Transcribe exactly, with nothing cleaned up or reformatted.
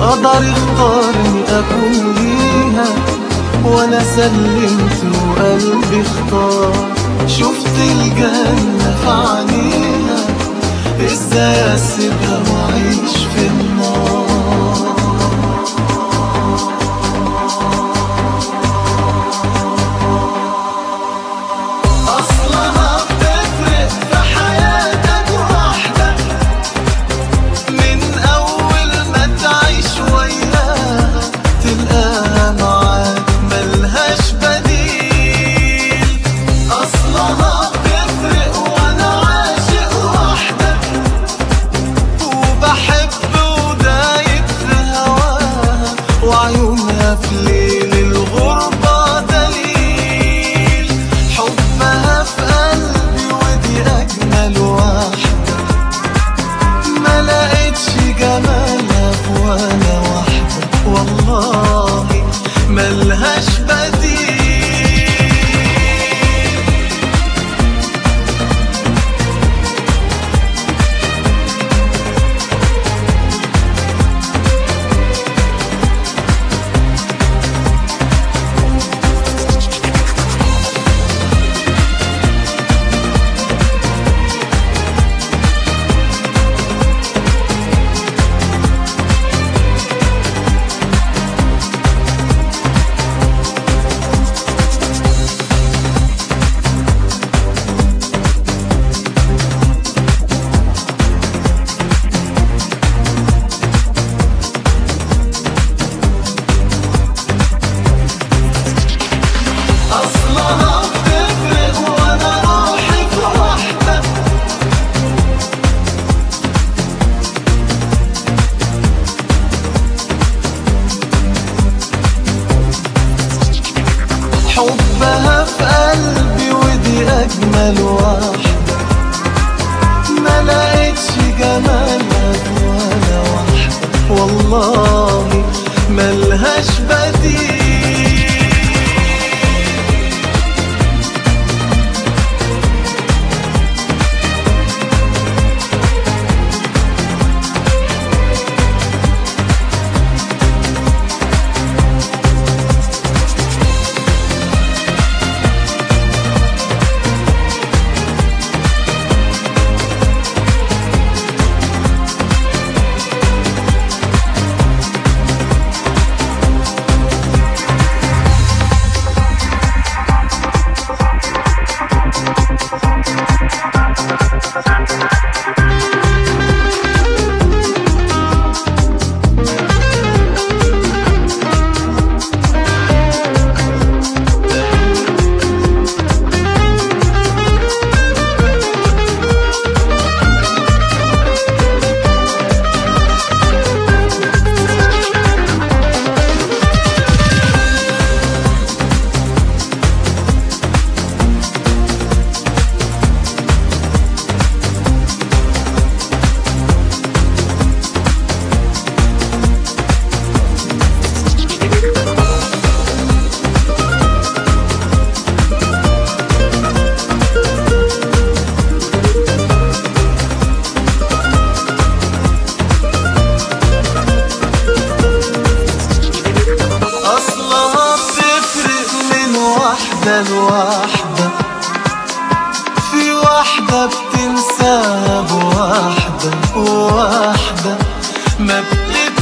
قدر اختارني أكون ليها وأنا سلمت وقلبي اختار. شفت الجنة في عينيها، ازاي اسيبها واعيش في النار؟ اصلها بتفرق في حياتك وحدك، من اول ما تعيش وياها تلقاها معاك ملهاش بديل. اصلها بتفرق وانا عاشق وحدك، وبحب ودايب في هواها، وعيونها في ليل الغربة دليل. حبها في قلبي ودي أجمل واحدة، ما لقيتش جمالها في ولا واحدة، والله ملهاش بديل. أصلها بتفرق وأنا روحي في وحدة، حبها في قلبي ودي أجمل واحدة، ما لقيتش جمالها في ولا واحدة، والله ملهاش بديل. واحدة لواحدة، في واحدة بتنساها بواحدة، وواحدة ما بتنساها.